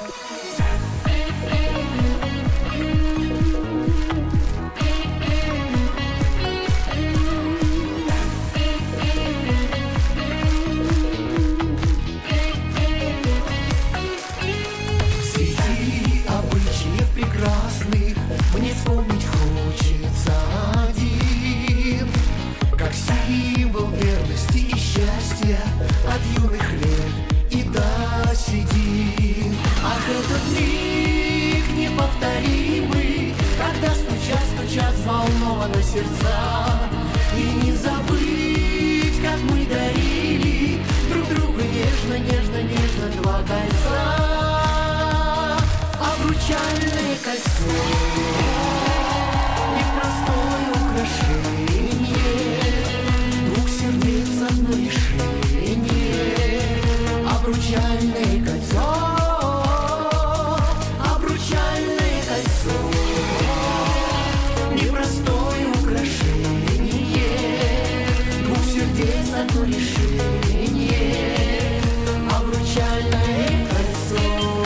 Мне вспомнить хочется один, как символ верности и счастья от юных лет и до седин. Ах, этот миг неповторимый, когда стучат взволнованно сердца, и не забыть, как мы дарили друг другу нежно, нежно, нежно два кольца. Обручальное кольцо, непростое украшение, двух сердец одно решение. Обручальное кольцо, обручальное кольцо, непростое украшение, двух сердец одно решение. Обручальное кольцо.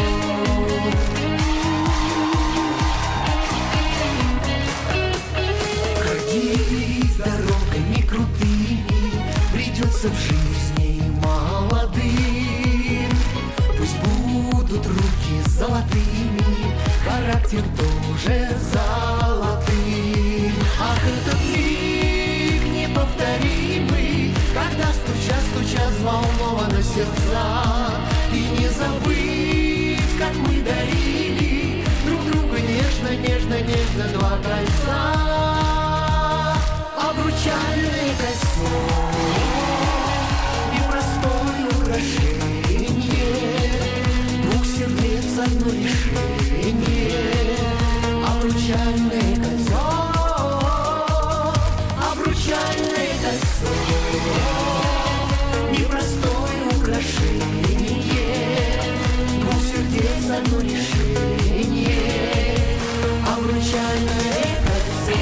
Дорогами крутыми придется в жизни молодым. Пусть будут руки золотыми, характер тоже золотым. Ах, этот миг неповторимый, когда стучат взволнованно сердца, и не забыть, как мы дарили друг другу нежно, нежно, нежно два кольца. Обручальное кольцо, непростое украшение, двух сердец одно решение. Обручальное кольцо, обручальное кольцо, непростое украшение, двух сердец одно решение. Обручальное кольцо.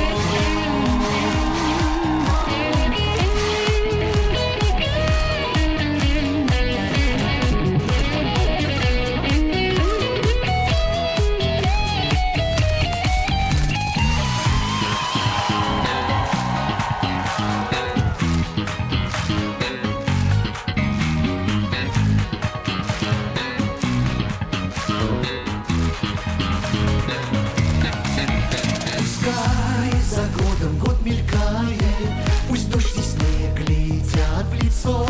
За годом год мелькает, пусть дождь и снег летят в лицо,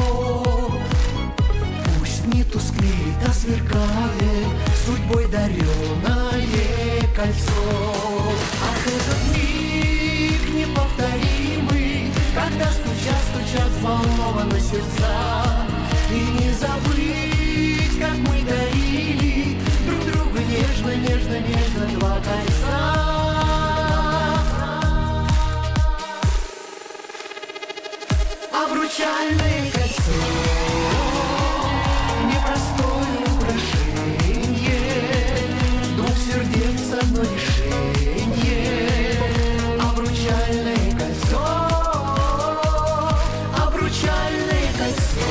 пусть не тускнеет, а сверкает судьбой дареное кольцо. Ах, этот миг неповторимый, когда стучат взволнованно сердца, и не забыть, как мы дарили друг другу нежно, нежно, нежно два кольца. Обручальное кольцо, непростое украшение, двух сердец одно решение. Обручальное кольцо, обручальное кольцо,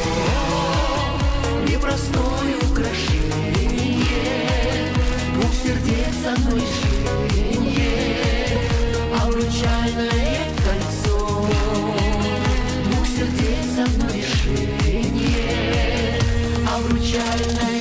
непростое украшение, двух сердец одно решение. Обручальное кольцо, сердец одно решение. Обручальное